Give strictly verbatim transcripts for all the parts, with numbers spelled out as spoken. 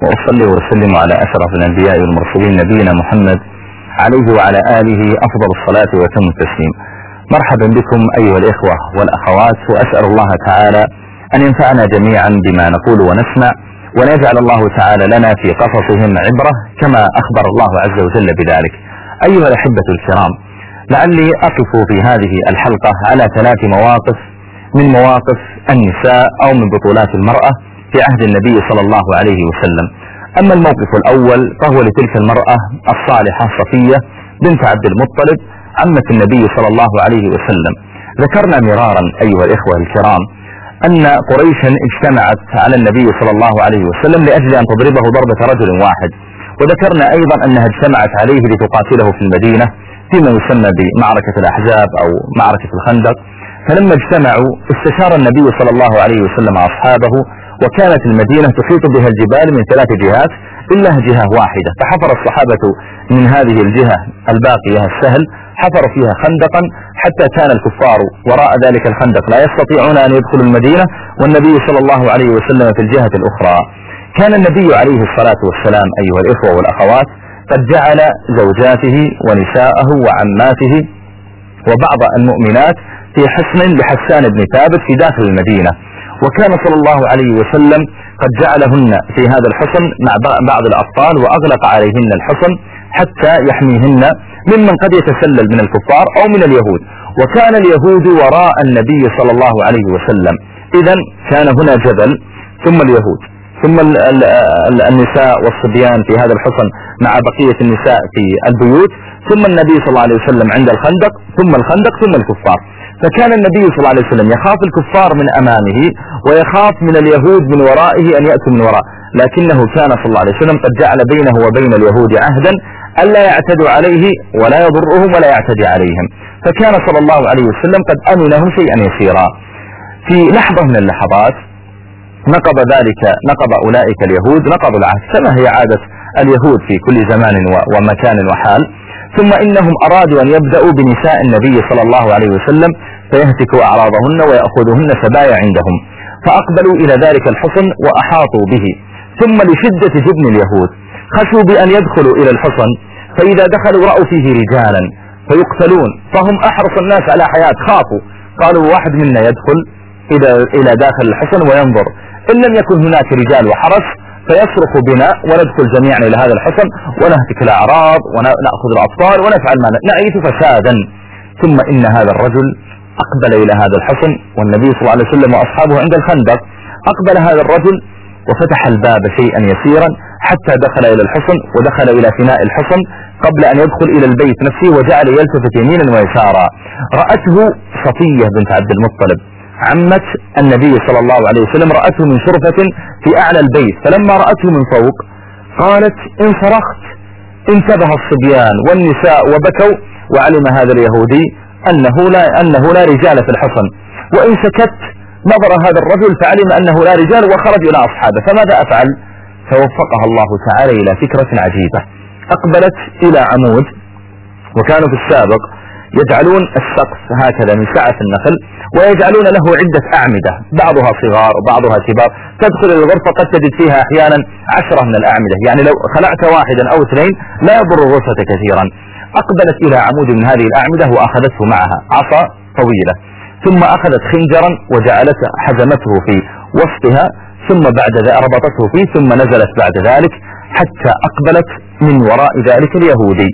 وأصلي وأسلم على أشرف الأنبياء والمرسلين نبينا محمد عليه وعلى آله أفضل الصلاة وأتم التسليم. مرحبا بكم أيها الإخوة والأخوات، وأسأل الله تعالى أن ينفعنا جميعا بما نقول ونسمع، وأن يجعل الله تعالى لنا في قصصهم عبرة كما أخبر الله عز وجل بذلك. أيها الأحبة الكرام، لعلي أقف في هذه الحلقة على ثلاث مواقف من مواقف النساء أو من بطولات المرأة في عهد النبي صلى الله عليه وسلم. أما الموقف الأول فهو لتلك المرأة الصالحة صفية بنت عبد المطلب عمة النبي صلى الله عليه وسلم. ذكرنا مرارا أيها الإخوة الكرام أن قريشا اجتمعت على النبي صلى الله عليه وسلم لأجل أن تضربه ضربة رجل واحد، وذكرنا أيضا أنها اجتمعت عليه لتقاتله في المدينة فيما يسمى بمعركة الأحزاب أو معركة الخندق. فلما اجتمعوا استشار النبي صلى الله عليه وسلم أصحابه، وكانت المدينة تحيط بها الجبال من ثلاث جهات إلا جهة واحدة، فحفر الصحابة من هذه الجهة الباقية السهل حفروا فيها خندقا حتى كان الكفار وراء ذلك الخندق لا يستطيعون أن يدخلوا المدينة، والنبي صلى الله عليه وسلم في الجهة الأخرى. كان النبي عليه الصلاة والسلام أيها الإخوة والأخوات قد جعل زوجاته ونساءه وعماته وبعض المؤمنات في حصن لحسان بن ثابت في داخل المدينة، وكان صلى الله عليه وسلم قد جعلهن في هذا الحصن مع بعض الأبطال وأغلق عليهن الحصن حتى يحميهن ممن قد يتسلل من الكفار أو من اليهود. وكان اليهود وراء النبي صلى الله عليه وسلم، إذن كان هنا جبل ثم اليهود ثم النساء والصبيان في هذا الحصن مع بقية النساء في البيوت، ثم النبي صلى الله عليه وسلم عند الخندق ثم الخندق ثم الكفار. فكان النبي صلى الله عليه وسلم يخاف الكفار من أمامه ويخاف من اليهود من ورائه أن يأتوا من وراء، لكنه كان صلى الله عليه وسلم قد جعل بينه وبين اليهود عهدا ألا يعتدوا عليه ولا يضرهم ولا يعتدي عليهم، فكان صلى الله عليه وسلم قد أمنهم شيئا يسيرا. في لحظة من اللحظات نقض ذلك نقض أولئك اليهود نقض العهد كما هي عادة اليهود في كل زمان ومكان وحال، ثم إنهم أرادوا أن يبدأوا بنساء النبي صلى الله عليه وسلم فيهتكوا أعراضهن ويأخذهن سبايا عندهم، فأقبلوا إلى ذلك الحصن وأحاطوا به، ثم لشدة جبن اليهود خشوا بأن يدخلوا إلى الحصن، فإذا دخلوا رأوا فيه رجالا فيقتلون، فهم أحرص الناس على حياة، خافوا قالوا واحد منا يدخل إلى داخل الحصن وينظر، إن لم يكن هناك رجال وحرس فيصرخ بنا وندخل جميعا إلى هذا الحصن ونهتك الأعراض ونأخذ الأطفال ونفعل ما نعيش فسادا. ثم إن هذا الرجل أقبل إلى هذا الحصن والنبي صلى الله عليه وسلم وأصحابه عند الخندق، أقبل هذا الرجل وفتح الباب شيئا يسيرا حتى دخل إلى الحصن ودخل إلى فناء الحصن قبل أن يدخل إلى البيت نفسه، وجعل يلتفت يمينا ويسارا. رأته صفية بنت عبد المطلب عمة النبي صلى الله عليه وسلم، رأته من شرفة في أعلى البيت، فلما رأته من فوق قالت إن صرخت انتبه الصبيان والنساء وبكوا، وعلم هذا اليهودي أنه لا, أنه لا رجال في الحصن، وإن سكت نظر هذا الرجل فعلم أنه لا رجال وخرج إلى أصحابه، فماذا أفعل؟ فوفقها الله تعالى إلى فكرة عجيبة، أقبلت إلى عمود، وكانوا في السابق يجعلون السقف هكذا من سعة النخل ويجعلون له عدة أعمدة بعضها صغار وبعضها كبار، تدخل الغرفة قد تجد فيها أحيانا عشرة من الأعمدة، يعني لو خلعت واحدا أو اثنين لا يضر الغرفة كثيرا. أقبلت إلى عمود من هذه الأعمدة وأخذته معها عصا طويلة، ثم أخذت خنجرا وجعلت حزمته في وسطها، ثم بعد ذلك ربطته فيه، ثم نزلت بعد ذلك حتى أقبلت من وراء ذلك اليهودي.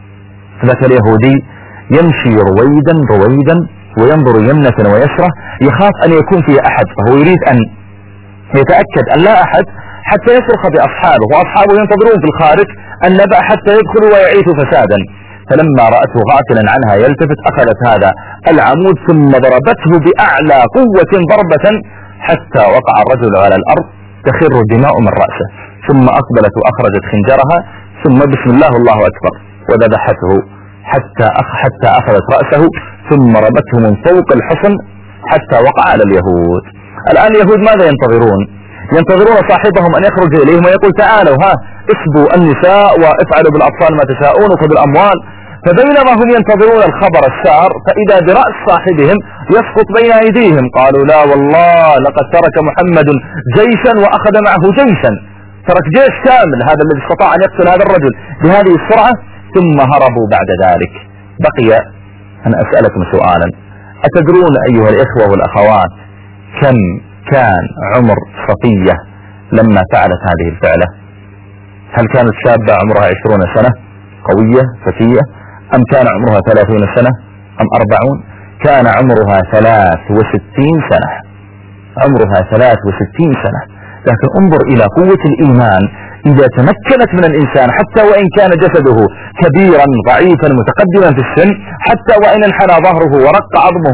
ذاك اليهودي يمشي رويدا رويدا وينظر يمنة ويسرة، يخاف أن يكون فيه أحد، فهو يريد أن يتأكد أن لا أحد حتى يصرخ بأصحابه، وأصحابه ينتظرون في الخارج النبأ حتى يدخلوا ويعيثوا فسادا. فلما رأته غافلا عنها يلتفت أخذت هذا العمود ثم ضربته بأعلى قوة ضربة حتى وقع الرجل على الأرض تخر الدماء من رأسه، ثم أقبلت وأخرجت خنجرها ثم بسم الله الله أكبر وذبحته حتى حتى أخذت رأسه ثم ربته من فوق الحصن حتى وقع على اليهود. الآن اليهود ماذا ينتظرون؟ ينتظرون صاحبهم أن يخرج إليهم ويقول تعالوا ها اسبوا النساء وافعلوا بالأطفال ما تشاءون وخذوا الأموال. فبينما هم ينتظرون الخبر السار فإذا برأس صاحبهم يسقط بين أيديهم، قالوا لا والله لقد ترك محمد جيشا وأخذ معه جيشا. ترك جيش كامل هذا الذي استطاع أن يقتل هذا الرجل بهذه السرعة، ثم هربوا بعد ذلك. بقي أن أسألكم سؤالا، أتدرون أيها الإخوة والأخوات كم كان عمر صفية لما فعلت هذه الفعلة؟ هل كانت شابة عمرها عشرون سنة قوية فتية، أم كان عمرها ثلاثون سنة أم أربعون؟ كان عمرها ثلاث وستين سنة، عمرها ثلاث وستين سنة. لكن انظر إلى قوة الإيمان إذا تمكنت من الإنسان حتى وإن كان جسده كبيرا ضعيفا متقدما في السن، حتى وإن انحنى ظهره ورق عظمه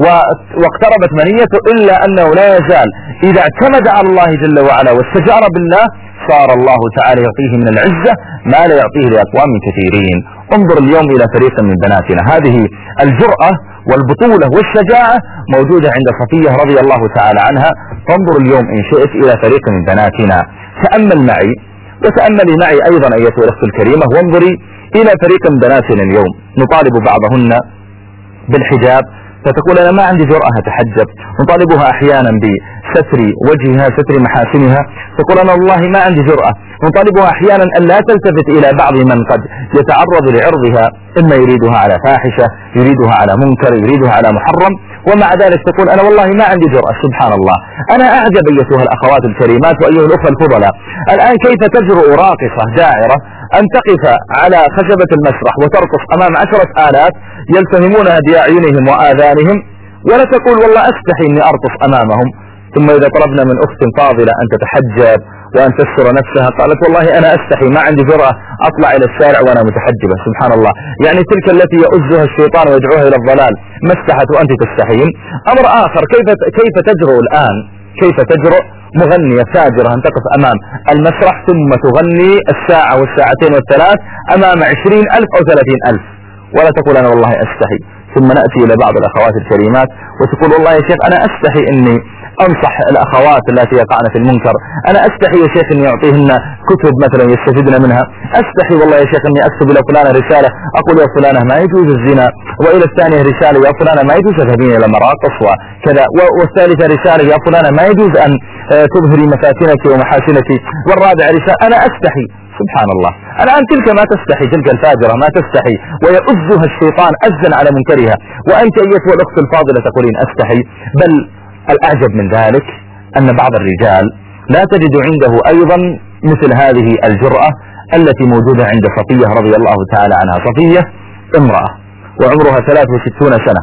واقتربت منيته، إلا أنه لا يزال إذا اعتمد على الله جل وعلا واستجار بالله صار الله تعالى يعطيه من العزة ما لا يعطيه لأقوام كثيرين. انظر اليوم إلى فريق من بناتنا، هذه الجرأة والبطولة والشجاعة موجودة عند صفية رضي الله تعالى عنها. فانظر اليوم إن شئت إلى فريق من بناتنا، تأمل معي وتأملي معي أيضا أيتها الأخت الكريمة، وانظري إلى فريق من بناتنا اليوم نطالب بعضهن بالحجاب فتقول أنا ما عندي جرأة أتحجب، نطالبها أحيانا بستر وجهها ستر محاسنها تقول أنا والله ما عندي جرأة، نطالبها أحيانا أن لا تلتفت إلى بعض من قد يتعرض لعرضها، إما يريدها على فاحشة، يريدها على منكر، يريدها على محرم، ومع ذلك تقول أنا والله ما عندي جرأة. سبحان الله. أنا أعجب أيتها الأخوات الكريمات وأيها الأخوة الفضلاء الآن كيف تجرؤ راقصة داعرة أن تقف على خشبة المسرح وترقص أمام عشرة آلاف يلتهمونها بأعينهم وآذانهم، ولا تقول والله أستحي أني أرقص أمامهم. ثم إذا طلبنا من أخت فاضلة أن تتحجب وأن تستر نفسها قالت والله أنا أستحي ما عندي جرأة أطلع إلى الشارع وأنا متحجبة. سبحان الله. يعني تلك التي يؤزها الشيطان ويدعوها إلى الضلال ما استحت وأنت تستحين. أمر آخر، كيف كيف تجرؤ الآن، كيف تجرؤ مغنية فاجرة أن تقف أمام المسرح ثم تغني الساعة والساعتين والثلاث أمام عشرين ألف أو ثلاثين ألف ولا تقول أنا والله أستحي؟ ثم نأتي إلى بعض الأخوات الكريمات وتقول والله يا شيخ أنا أستحي أني أنصح الأخوات التي يقعن في المنكر، أنا أستحي يا شيخ أني أعطيهن كتب مثلا يستفيدن منها، أستحي والله يا شيخ أني أكتب إلى فلانة رسالة أقول يا فلانة ما يجوز الزنا، وإلى الثانية رسالة يا فلانة ما يجوز تذهبين إلى مراقص وكذا، والثالثة رسالة يا فلانة ما يجوز أن تظهري مفاتنك ومحاسنك، والرابعة رسالة أنا أستحي. سبحان الله. الآن تلك ما تستحي، تلك الفاجرة ما تستحي ويؤزها الشيطان أزا على منكرها، وأنت أيتها الأخت الفاضلة تقولين أستحي. بل الأعجب من ذلك أن بعض الرجال لا تجد عنده أيضا مثل هذه الجرأة التي موجودة عند صفية رضي الله تعالى عنها. صفية امرأة وعمرها ثلاث وستون سنة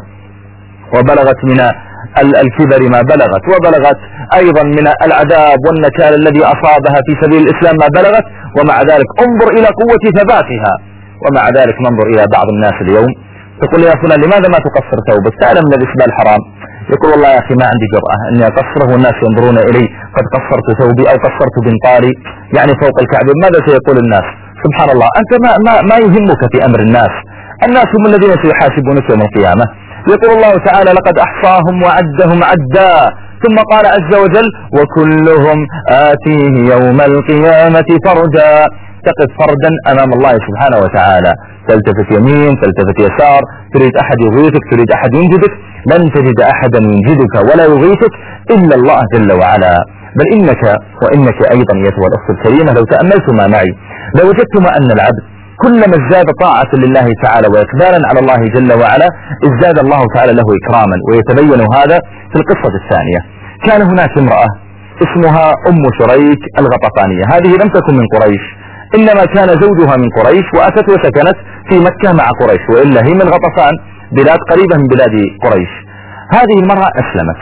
وبلغت من الكبر ما بلغت، وبلغت أيضا من العذاب والنكال الذي أصابها في سبيل الإسلام ما بلغت، ومع ذلك انظر إلى قوة ثباتها. ومع ذلك ننظر إلى بعض الناس اليوم تقول يا فلان لماذا ما تقصر ثوبك؟ تعلم من الإسبال حرام. يقول والله يا أخي ما عندي جرأة أني أقصره والناس ينظرون إلي قد قصرت ثوبي أو قصرت بنطالي يعني فوق الكعب، ماذا سيقول الناس؟ سبحان الله. أنت ما, ما, ما يهمك في أمر الناس، الناس هم الذين سيحاسبونك يوم القيامة. يقول الله تعالى لقد أحصاهم وعدهم عدا، ثم قال عز وجل وكلهم آتيه يوم القيامة فردا. تقف فردا أمام الله سبحانه وتعالى، تلتفت يمين تلتفت يسار، تريد أحد يغيثك تريد أحد ينجدك، لن تجد أحدا ينجدك ولا يغيثك إلا الله جل وعلا. بل إنك وإنك أيضا أيتها الأخت الكريمة لو تأملتما معي لوجدتما أن العبد كلما ازداد طاعة لله تعالى وإقبالا على الله جل وعلا ازداد الله تعالى له إكراما. ويتبين هذا في القصة الثانية. كان هناك امرأة اسمها أم شريك الغطفانية، هذه لم تكن من قريش إنما كان زوجها من قريش وأتت وسكنت في مكة مع قريش، وإلا هي من غطفان بلاد قريبة من بلاد قريش. هذه المرأة أسلمت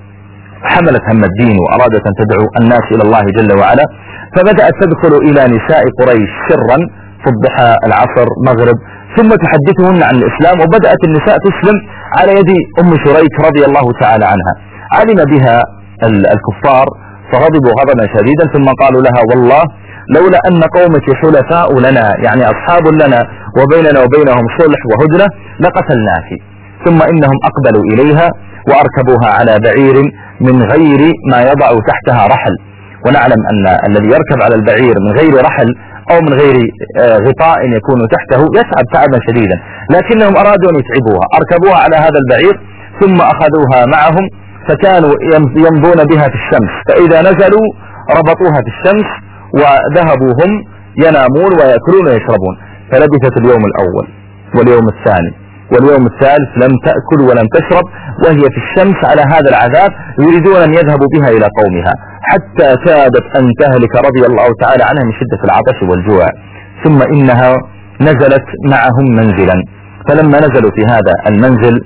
حملت هم الدين وأرادت أن تدعو الناس إلى الله جل وعلا، فبدأت تدخل إلى نساء قريش سرا في الضحى العصر مغرب ثم تحدثهن عن الإسلام، وبدأت النساء تسلم على يد أم شريك رضي الله تعالى عنها. علم بها الكفار فغضبوا غضبا شديدا ثم قالوا لها والله لولا أن قومك حلفاء لنا يعني أصحاب لنا وبيننا وبينهم صلح وهدنة لقتلناك. ثم إنهم أقبلوا إليها وأركبوها على بعير من غير ما يضع تحتها رحل، ونعلم أن الذي يركب على البعير من غير رحل أو من غير غطاء يكون تحته يتعب تعبا شديدا، لكنهم أرادوا أن يتعبوها، أركبوها على هذا البعير ثم أخذوها معهم فكانوا يمضون بها في الشمس، فإذا نزلوا ربطوها في الشمس وذهبوا هم ينامون ويأكلون ويشربون. فلبثت اليوم الأول واليوم الثاني واليوم الثالث لم تأكل ولم تشرب، وهي في الشمس على هذا العذاب، يريدون أن يذهبوا بها إلى قومها، حتى كادت أن تهلك رضي الله تعالى عنها من شدة العطش والجوع. ثم إنها نزلت معهم منزلا، فلما نزلوا في هذا المنزل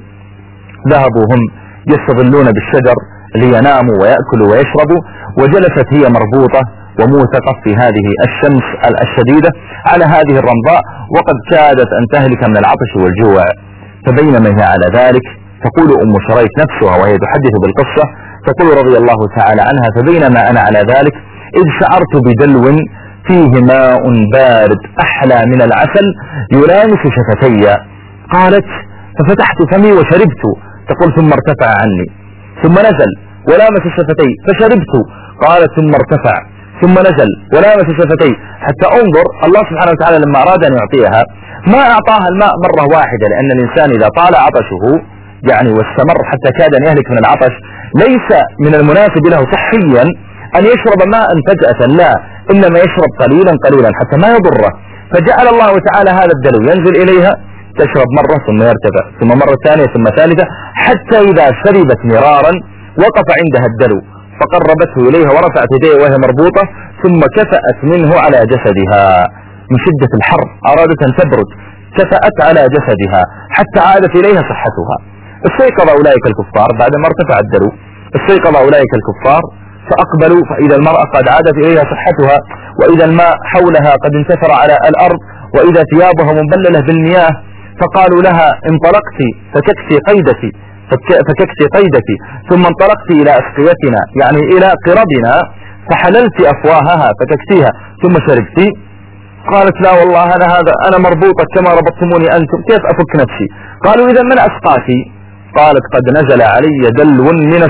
ذهبوا هم يستظلون بالشجر ليناموا ويأكلوا ويشربوا، وجلست هي مربوطة وموثقة في هذه الشمس الشديدة على هذه الرمضاء، وقد كادت أن تهلك من العطش والجوع. فبينما هي على ذلك تقول أم شريك نفسها وهي تحدث بالقصة، تقول رضي الله تعالى عنها: فبينما أنا على ذلك إذ شعرت بدلو فيه ماء بارد أحلى من العسل يلامس شفتي. قالت: ففتحت فمي وشربت. تقول: ثم ارتفع عني، ثم نزل ولامس شفتي فشربت. قالت: ثم ارتفع ثم نزل ولامس شفتي، حتى انظر الله سبحانه وتعالى لما أراد أن يعطيها ما أعطاها الماء مرة واحدة، لأن الإنسان إذا طال عطشه يعني واستمر حتى كاد أن يهلك من العطش ليس من المناسب له صحيا أن يشرب ماء فجأة، لا، إنما يشرب قليلا قليلا حتى ما يضره. فجعل الله تعالى هذا الدلو ينزل إليها، تشرب مرة ثم يرتفع، ثم مرة ثانية ثم ثالثة، حتى إذا شربت مرارا وقف عندها الدلو فقربته إليها ورفعت يديه وهي مربوطة، ثم كفأت منه على جسدها من شدة الحر، أرادت أن تبرد، كفأت على جسدها حتى عادت إليها صحتها. استيقظ أولئك الكفار بعدما ارتفع الدلو، استيقظ أولئك الكفار فأقبلوا، فإذا المرأة قد عادت إليها صحتها، وإذا الماء حولها قد انتثر على الأرض، وإذا ثيابها مبللة بالمياه، فقالوا لها: انطلقت فككسي قيدتي فككسي قيدتي ثم انطلقت إلى أسقيتنا يعني إلى قربنا فحللت أفواهها فككسيها ثم شربت. قالت: لا والله أنا هذا أنا مربوطة كما ربطتموني أنتم، كيف أفك نفسي؟ قالوا: إذا من أسقاك؟ قالت: قد نزل علي دلو من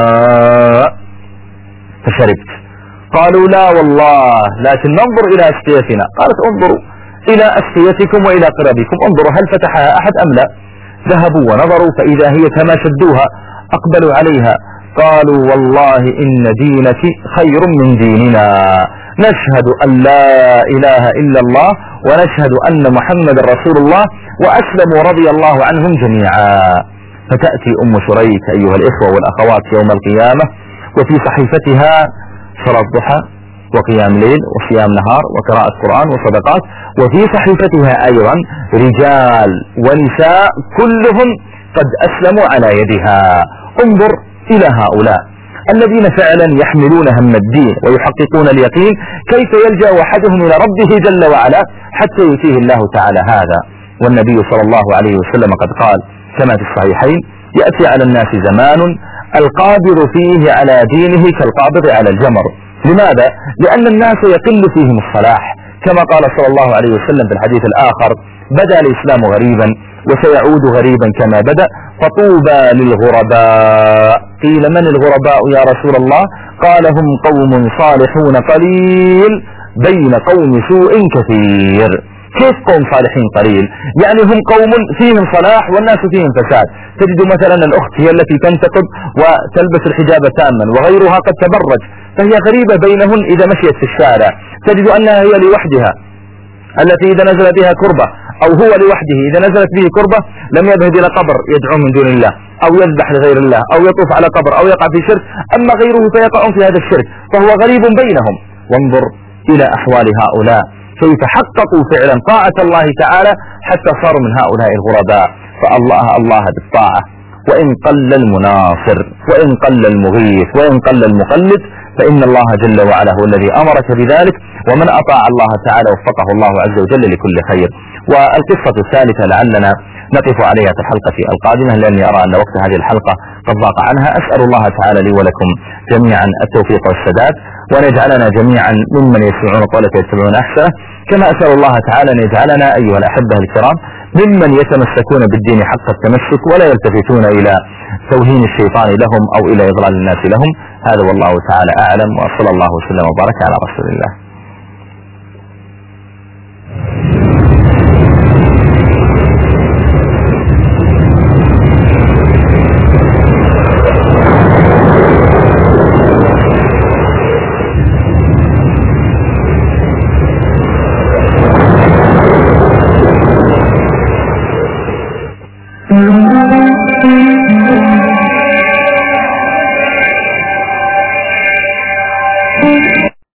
السماء فشربت. قالوا: لا والله لكن ننظر إلى أسقيتنا. قالت: انظروا إلى أسقيتكم وإلى قربكم، انظروا هل فتحها أحد أم لا. ذهبوا ونظروا فإذا هي كما شدوها، أقبلوا عليها قالوا: والله إن دينك خير من ديننا، نشهد أن لا إله إلا الله ونشهد أن محمد رسول الله، وأسلموا رضي الله عنهم جميعا. فتأتي أم شريك أيها الإخوة والأخوات يوم القيامة وفي صحيفتها صلاة ضحى وقيام ليل وصيام نهار وقراءة قرآن وصدقات، وفي صحيفتها أيضا رجال ونساء كلهم قد أسلموا على يدها. انظر إلى هؤلاء الذين فعلا يحملون هم الدين ويحققون اليقين، كيف يلجأ أحدهم إلى ربه جل وعلا حتى يؤتيه الله تعالى هذا. والنبي صلى الله عليه وسلم قد قال كما في الصحيحين: يأتي على الناس زمان القابض فيه على دينه كالقابض على الجمر. لماذا؟ لأن الناس يقل فيهم الصلاح، كما قال صلى الله عليه وسلم في الحديث الآخر: بدأ الإسلام غريبا وسيعود غريبا كما بدأ، فطوبى للغرباء. قيل: من الغرباء يا رسول الله؟ قال: هم قوم صالحون قليل بين قوم سوء كثير. كيف قوم صالحين قليل؟ يعني هم قوم فيهم صلاح والناس فيهم فساد. تجد مثلا الأخت هي التي تنتقب وتلبس الحجاب تاما، وغيرها قد تبرج، فهي غريبة بينهن إذا مشيت في الشارع. تجد أنها هي لوحدها التي إذا نزل بها كربة، أو هو لوحده إذا نزلت به كربة لم يذهب إلى قبر يدعو من دون الله، أو يذبح لغير الله، أو يطوف على قبر، أو يقع في شرك. أما غيره فيقع في هذا الشرك، فهو غريب بينهم. وانظر إلى أحوال هؤلاء كيف حققوا فعلا طاعة الله تعالى حتى صاروا من هؤلاء الغرباء. فالله الله بالطاعة، وإن قل المناصر وإن قل المغيث وإن قل المقلد، فإن الله جل وعلا هو الذي أمرك بذلك، ومن أطاع الله تعالى وفقه الله عز وجل لكل خير. والقصة الثالثة لعلنا نقف عليها في الحلقة القادمة، لأني أرى أن وقت هذه الحلقة قد ضاق عنها. أسأل الله تعالى لي ولكم جميعا التوفيق والسداد، وأن يجعلنا جميعا ممن يسمعون قولك ويتبعون أحسنه، كما أسأل الله تعالى أن يجعلنا أيها الأحبة الكرام ممن يتمسكون بالدين حق التمسك، ولا يلتفتون إلى توهين الشيطان لهم أو إلى إضلال الناس لهم. هذا والله تعالى أعلم، وصلى الله وسلم وبارك على رسول الله. الرحيم